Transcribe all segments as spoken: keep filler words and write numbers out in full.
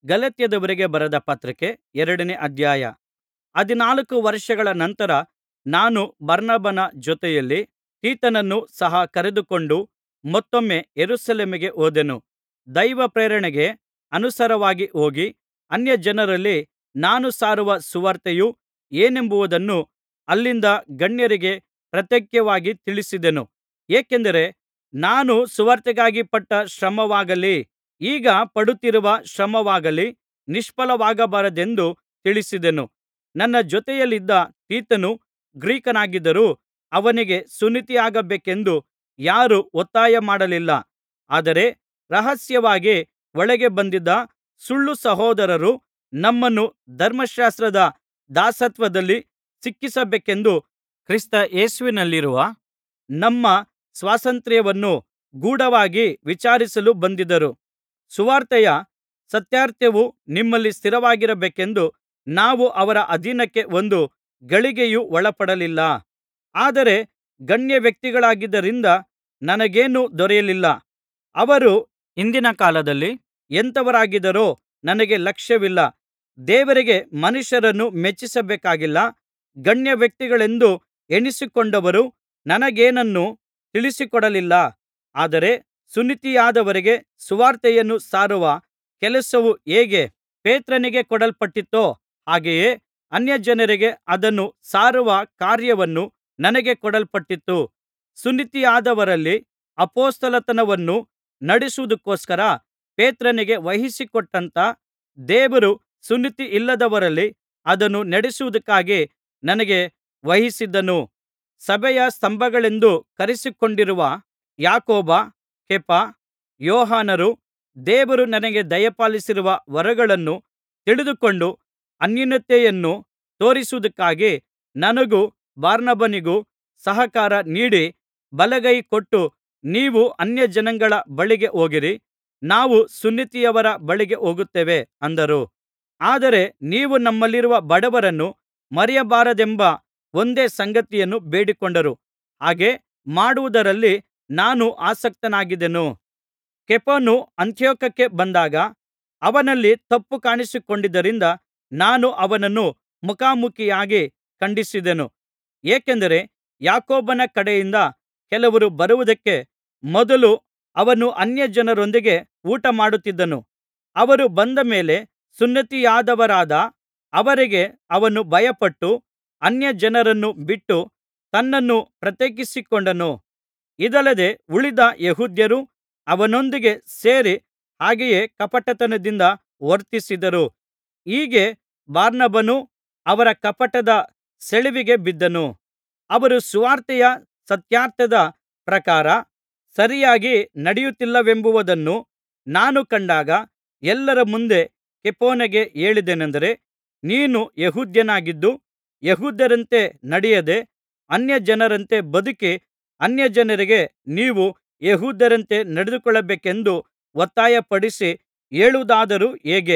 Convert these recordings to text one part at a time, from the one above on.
ಗಲಾತ್ಯದವರಿಗೆ ಬರೆದ ಪತ್ರಿಕೆ ಎರಡನೇ ಅಧ್ಯಾಯ. ಹದಿನಾಲ್ಕು ವರ್ಷಗಳ ನಂತರ ನಾನು ಬಾರ್ನಬನ ಜೊತೆಯಲ್ಲಿ ತೀತನನ್ನು ಸಹ ಕರೆದುಕೊಂಡು ಮತ್ತೊಮ್ಮೆ ಯೆರೂಸಲೇಮಿಗೆ ಹೋದೆನು. ದೈವಪ್ರೇರಣೆಗೆ ಅನುಸಾರವಾಗಿ ಹೋಗಿ ಅನ್ಯಜನರಲ್ಲಿ ನಾನು ಸಾರುವ ಸುವಾರ್ತೆಯು ಏನೆಂಬುದನ್ನು ಅಲ್ಲಿದ್ದ ಗಣ್ಯರಿಗೆ ಪ್ರತ್ಯೇಕವಾಗಿ ತಿಳಿಸಿದೆನು. ಏಕೆಂದರೆ ನಾನು ಸುವಾರ್ತೆಗಾಗಿ ಪಟ್ಟ ಶ್ರಮವಾಗಲಿ ಈಗ ಪಡುತ್ತಿರುವ ಶ್ರಮವಾಗಲಿ ನಿಷ್ಫಲವಾಗಬಾರದೆಂದು ತಿಳಿಸಿದೆನು. ನನ್ನ ಜೊತೆಯಲ್ಲಿದ್ದ ತೀತನು ಗ್ರೀಕನಾಗಿದ್ದರೂ ಅವನಿಗೆ ಸುನ್ನತಿಯಾಗಬೇಕೆಂದು ಯಾರೂ ಒತ್ತಾಯ ಮಾಡಲಿಲ್ಲ. ಆದರೆ ರಹಸ್ಯವಾಗಿ ಒಳಗೆ ಬಂದಿದ್ದ ಸುಳ್ಳು ಸಹೋದರರು ನಮ್ಮನ್ನು ಧರ್ಮಶಾಸ್ತ್ರದ ದಾಸತ್ವದಲ್ಲಿ ಸಿಕ್ಕಿಸಬೇಕೆಂದು ಕ್ರಿಸ್ತ ಯೇಸುವಿನಲ್ಲಿರುವ ನಮ್ಮ ಸ್ವಾತಂತ್ರ್ಯವನ್ನು ಗೂಢವಾಗಿ ವಿಚಾರಿಸಲು ಬಂದಿದ್ದರು. ಸುವಾರ್ತೆಯ ಸತ್ಯಾರ್ಥವು ನಿಮ್ಮಲ್ಲಿ ಸ್ಥಿರವಾಗಿರಬೇಕೆಂದು ನಾವು ಅವರ ಅಧೀನಕ್ಕೆ ಒಂದು ಗಳಿಗೆಯೂ ಒಳಪಡಲಿಲ್ಲ. ಆದರೆ ಗಣ್ಯವ್ಯಕ್ತಿಗಳಾಗಿದ್ದರಿಂದ ನನಗೇನೂ ದೊರೆಯಲಿಲ್ಲ. ಅವರು ಹಿಂದಿನ ಕಾಲದಲ್ಲಿ ಎಂಥವರಾಗಿದ್ದಾರೋ ನನಗೆ ಲಕ್ಷ್ಯವಿಲ್ಲ. ದೇವರಿಗೆ ಮನುಷ್ಯರನ್ನು ಮೆಚ್ಚಿಸಬೇಕಾಗಿಲ್ಲ. ಗಣ್ಯವ್ಯಕ್ತಿಗಳೆಂದು ಎಣಿಸಿಕೊಂಡವರು ನನಗೇನನ್ನೂ ತಿಳಿಸಿಕೊಡಲಿಲ್ಲ. ಆದರೆ ಸುನ್ನತಿಯಾದವರಿಗೆ ಸುವಾರ್ತೆಯನ್ನು ಸಾರುವ ಕೆಲಸವು ಹೇಗೆ ಪೇತ್ರನಿಗೆ ಕೊಡಲ್ಪಟ್ಟಿತೋ ಹಾಗೆಯೇ ಅನ್ಯಜನರಿಗೆ ಅದನ್ನು ಸಾರುವ ಕಾರ್ಯವನ್ನು ನನಗೆ ಕೊಡಲ್ಪಟ್ಟಿತು. ಸುನ್ನತಿಯಾದವರಲ್ಲಿ ಅಪೊಸ್ತಲತನವನ್ನು ನಡಿಸುವುದಕ್ಕೋಸ್ಕರ ಪೇತ್ರನಿಗೆ ವಹಿಸಿಕೊಟ್ಟಂಥ ದೇವರು ಸುನ್ನತಿಯಿಲ್ಲದವರಲ್ಲಿ ಅದನ್ನು ನಡೆಸುವುದಕ್ಕಾಗಿ ನನಗೆ ವಹಿಸಿದ್ದನು. ಸಭೆಯ ಸ್ತಂಭಗಳೆಂದು ಕರೆಸಿಕೊಂಡಿರುವ ಯಾಕೋಬ, ಕೇಫ, ಯೋಹಾನರು ದೇವರು ನನಗೆ ದಯಪಾಲಿಸಿರುವ ವರಗಳನ್ನು ತಿಳಿದುಕೊಂಡು ಅನ್ಯೋನ್ಯತೆಯನ್ನು ತೋರಿಸುವುದಕ್ಕಾಗಿ ನನಗೂ ಬಾರ್ನಬನಿಗೂ ಸಹಕಾರ ನೀಡಿ ಬಲಗೈ ಕೊಟ್ಟು, ನೀವು ಅನ್ಯಜನಗಳ ಬಳಿಗೆ ಹೋಗಿರಿ, ನಾವು ಸುನ್ನತಿಯವರ ಬಳಿಗೆ ಹೋಗುತ್ತೇವೆ ಅಂದರು. ಆದರೆ ನೀವು ನಮ್ಮಲ್ಲಿರುವ ಬಡವರನ್ನು ಮರೆಯಬಾರದೆಂಬ ಒಂದೇ ಸಂಗತಿಯನ್ನು ಬೇಡಿಕೊಂಡರು. ಹಾಗೆ ಮಾಡುವುದರಲ್ಲಿ ನಾನು ಆಸಕ್ತನಾಗಿದ್ದೆನು. ಕೇಫನು ಅಂತಿಯೋಕ್ಯಕ್ಕೆ ಬಂದಾಗ ಅವನಲ್ಲಿ ತಪ್ಪು ಕಾಣಿಸಿಕೊಂಡಿದ್ದರಿಂದ ನಾನು ಅವನನ್ನು ಮುಖಾಮುಖಿಯಾಗಿ ಖಂಡಿಸಿದೆನು. ಏಕೆಂದರೆ ಯಾಕೋಬನ ಕಡೆಯಿಂದ ಕೆಲವರು ಬರುವುದಕ್ಕೆ ಮೊದಲು ಅವನು ಅನ್ಯಜನರೊಂದಿಗೆ ಊಟಮಾಡುತ್ತಿದ್ದನು. ಅವರು ಬಂದ ಮೇಲೆ ಸುನ್ನತಿಯಾದವರಾದ ಅವರಿಗೆ ಅವನು ಭಯಪಟ್ಟು ಅನ್ಯಜನರನ್ನು ಬಿಟ್ಟು ತನ್ನನ್ನು ಪ್ರತ್ಯೇಕಿಸಿಕೊಂಡನು. ಇದಲ್ಲದೆ ಉಳಿದ ಯೆಹೂದ್ಯರು ಅವನೊಂದಿಗೆ ಸೇರಿ ಹಾಗೆಯೇ ಕಪಟತನದಿಂದ ವರ್ತಿಸಿದರು. ಹೀಗೆ ಬಾರ್ನಬನು ಅವರ ಕಪಟದ ಸೆಳವಿಗೆ ಬಿದ್ದನು. ಅವರು ಸುವಾರ್ತೆಯ ಸತ್ಯಾರ್ಥದ ಪ್ರಕಾರ ಸರಿಯಾಗಿ ನಡೆಯುತ್ತಿಲ್ಲವೆಂಬುದನ್ನು ನಾನು ಕಂಡಾಗ ಎಲ್ಲರ ಮುಂದೆ ಕೇಫನಿಗೆ ಹೇಳಿದ್ದೇನೆಂದರೆ, ನೀನು ಯೆಹೂದ್ಯನಾಗಿದ್ದು ಯೆಹೂದ್ಯರಂತೆ ನಡೆಯದೆ ಅನ್ಯಜನರಂತೆ ಬದುಕಿ ಅನ್ಯಜನರಿಗೆ ನೀವು ಯೆಹೂದ್ಯರಂತೆ ನಡೆದುಕೊಳ್ಳಬೇಕೆಂದು ಒತ್ತಾಯಪಡಿಸಿ ಹೇಳುವುದಾದರೂ ಹೇಗೆ?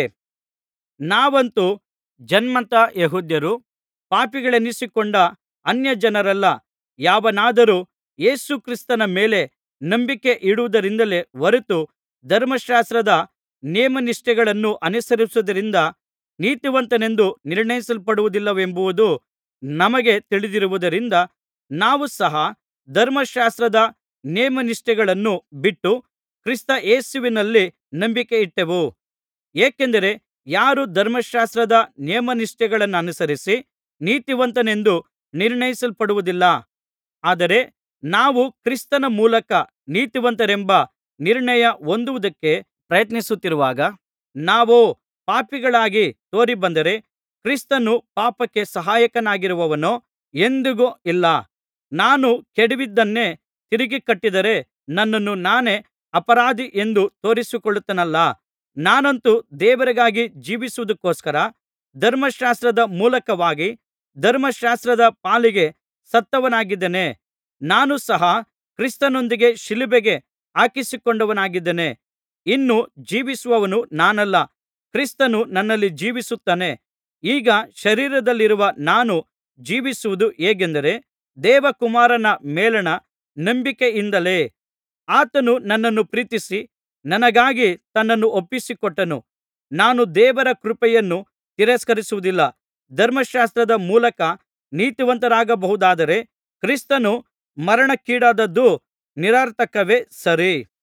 ನಾವಂತೂ ಜನ್ಮತಃ ಯೆಹೂದ್ಯರು, ಪಾಪಿಗಳೆನಿಸಿಕೊಂಡ ಅನ್ಯಜನರಲ್ಲ. ಯಾವನಾದರೂ ಯೇಸು ಕ್ರಿಸ್ತನ ಮೇಲೆ ನಂಬಿಕೆ ಇಡುವುದರಿಂದಲೇ ಹೊರತು ಧರ್ಮಶಾಸ್ತ್ರದ ನೇಮನಿಷ್ಠೆಗಳನ್ನು ಅನುಸರಿಸುವುದರಿಂದ ನೀತಿವಂತನೆಂದು ನಿರ್ಣಯಿಸಲ್ಪಡುವುದಿಲ್ಲವೆಂಬುದು ನಮಗೆ ತಿಳಿದಿರುವುದರಿಂದ ನಾವು ಸಹ ಧರ್ಮಶಾಸ್ತ್ರದ ನೇಮನಿಷ್ಠೆಗಳನ್ನು ಬಿಟ್ಟು ಕ್ರಿಸ್ತ ಯೇಸುವಿನಲ್ಲಿ ನಂಬಿಕೆಯಿಟ್ಟೆವು. ಏಕೆಂದರೆ ಯಾರೂ ಧರ್ಮಶಾಸ್ತ್ರದ ನೇಮನಿಷ್ಠೆಗಳನ್ನನುಸರಿಸಿ ನೀತಿವಂತನೆಂದು ನಿರ್ಣಯಿಸಲ್ಪಡುವುದಿಲ್ಲ. ಆದರೆ ನಾವು ಕ್ರಿಸ್ತನ ಮೂಲಕ ನೀತಿವಂತರೆಂಬ ನಿರ್ಣಯ ಹೊಂದುವುದಕ್ಕೆ ಪ್ರಯತ್ನಿಸುತ್ತಿರುವಾಗ, ನಾವೋ ಪಾಪಿಗಳಾಗಿ ತೋರಿಬಂದರೆ ಕ್ರಿಸ್ತನು ಪಾಪಕ್ಕೆ ಸಹಾಯಕನಾಗಿರುವನೋ? ಎಂದಿಗೂ ಇಲ್ಲ. ನಾನು ಕೆಡವಿದ್ದನ್ನೇ ತಿರುಗಿ ಕಟ್ಟಿದರೆ ನನ್ನನ್ನು ನಾನೇ ಅಪರಾಧಿ ಎಂದು ತೋರಿಸಿಕೊಳ್ಳುತ್ತೇನಲ್ಲಾ? ನಾನಂತೂ ದೇವರಿಗಾಗಿ ಜೀವಿಸುವುದಕ್ಕೋಸ್ಕರ ಧರ್ಮಶಾಸ್ತ್ರದ ಮೂಲಕವಾಗಿ ಧರ್ಮಶಾಸ್ತ್ರದ ಪಾಲಿಗೆ ಸತ್ತವನಾಗಿದ್ದೇನೆ. ನಾನು ಸಹ ಕ್ರಿಸ್ತನೊಂದಿಗೆ ಶಿಲುಬೆಗೆ ಹಾಕಿಸಿಕೊಂಡವನಾಗಿದ್ದೇನೆ. ಇನ್ನು ಜೀವಿಸುವವನು ನಾನಲ್ಲ, ಕ್ರಿಸ್ತನು ನನ್ನಲ್ಲಿ ಜೀವಿಸುತ್ತಾನೆ. ಈಗ ಶರೀರದಲ್ಲಿರುವ ನಾನು ಜೀವಿಸುವುದು ಹೇಗೆಂದರೆ ದೇವಕುಮಾರನ ಮೇಲಣ ನಂಬಿಕೆಯಿಂದಲೇ. ಆತನು ನನ್ನನ್ನು ಪ್ರೀತಿಸಿ ನನಗಾಗಿ ತನ್ನನ್ನು ಒಪ್ಪಿಸಿಕೊಟ್ಟನು. ನಾನು ದೇವರ ಕೃಪೆಯನ್ನು ತಿರಸ್ಕರಿಸುವುದಿಲ್ಲ ಧರ್ಮಶಾಸ್ತ್ರದ ಮೂಲಕ ನೀತಿವಂತರಾಗಬಹುದಾದರೆ ಕ್ರಿಸ್ತನು ಮರಣಕ್ಕೀಡಾದದ್ದು ನಿರರ್ಥಕವೇ ಸರಿ.